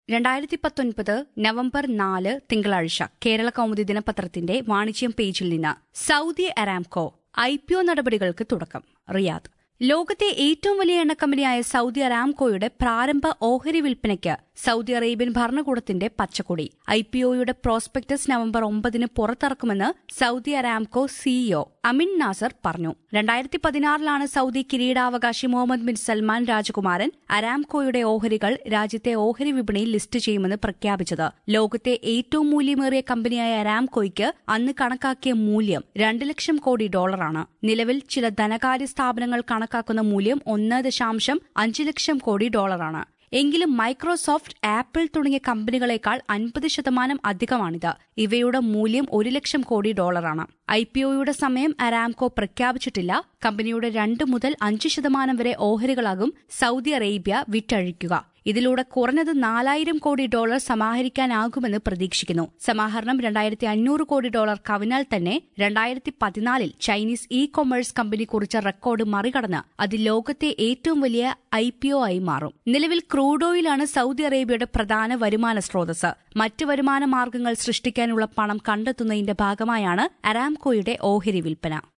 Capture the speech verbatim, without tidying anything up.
രണ്ടായിരത്തി പത്തൊൻപത് നവംബർ നാല് തിങ്കളാഴ്ച കേരള കൗമുദി ദിനപത്രത്തിന്റെ വാണിജ്യം പേജിൽ നിന്ന് Saudi Aramco I P O നടപടികൾക്ക് തുടക്കം. റിയാദ്. ലോകത്തെ ഏറ്റവും വലിയ എണ്ണക്കമ്പനിയായ സൌദി അരാംകോയുടെ പ്രാരംഭ ഓഹരി വിൽപ്പനയ്ക്ക് സൌദി അറേബ്യൻ ഭരണകൂടത്തിന്റെ പച്ചക്കൊടി. ഐ പി ഒയുടെ പ്രോസ്പെക്ടസ് നവംബർ ഒമ്പതിന് പുറത്തിറക്കുമെന്ന് Saudi Aramco C E O Amin Nasser പറഞ്ഞു. രണ്ടായിരത്തി പതിനാറിലാണ് സൌദി കിരീടാവകാശി മുഹമ്മദ് ബിൻ സൽമാൻ രാജകുമാരൻ അരാംകോയുടെ ഓഹരികൾ രാജ്യത്തെ ഓഹരി വിപണിയിൽ ലിസ്റ്റ് ചെയ്യുമെന്ന് പ്രഖ്യാപിച്ചത്. ലോകത്തെ ഏറ്റവും മൂല്യമേറിയ കമ്പനിയായ അരാംകോയ്ക്ക് അന്ന് കണക്കാക്കിയ മൂല്യം രണ്ട് ലക്ഷം കോടി ഡോളറാണ്. നിലവിൽ ചില ധനകാര്യ സ്ഥാപനങ്ങൾ കണക്കാക്കുന്ന മൂല്യം ഒന്ന് ദശാംശം അഞ്ച് ലക്ഷം കോടി ഡോളറാണ്. എങ്കിലും മൈക്രോസോഫ്റ്റ്, ആപ്പിൾ തുടങ്ങിയ കമ്പനികളെക്കാൾ അൻപത് ശതമാനം അധികമാണിത്. ഇവയുടെ മൂല്യം ഒരു ലക്ഷം കോടി ഡോളറാണ്. ഐ പി ഒയുടെ സമയം അരാംകോ പ്രഖ്യാപിച്ചിട്ടില്ല. കമ്പനിയുടെ രണ്ട് മുതൽ അഞ്ച് ശതമാനം വരെ ഓഹരികളാകും സൌദി അറേബ്യ വിറ്റഴിക്കുക. ഇതിലൂടെ കുറഞ്ഞത് നാലായിരം കോടി ഡോളർ സമാഹരിക്കാനാകുമെന്ന് പ്രതീക്ഷിക്കുന്നു. സമാഹരണം രണ്ടായിരത്തി അഞ്ഞൂറ് കോടി ഡോളർ കവിഞ്ഞാൽ തന്നെ രണ്ടായിരത്തി പതിനാലിൽ ചൈനീസ് ഇ കൊമേഴ്സ് കമ്പനി കുറിച്ച റെക്കോർഡ് മറികടന്ന് അത് ലോകത്തെ ഏറ്റവും വലിയ ഐ പി ഒ ആയി മാറും. നിലവിൽ ക്രൂഡ് ഓയിലാണ് സൌദി അറേബ്യയുടെ പ്രധാന വരുമാന സ്രോതസ്. മറ്റ് വരുമാന മാർഗങ്ങൾ സൃഷ്ടിക്കാനുള്ള പണം കണ്ടെത്തുന്നതിന്റെ ഭാഗമായാണ് അരാംകോയുടെ ഓഹരി വിൽപ്പന.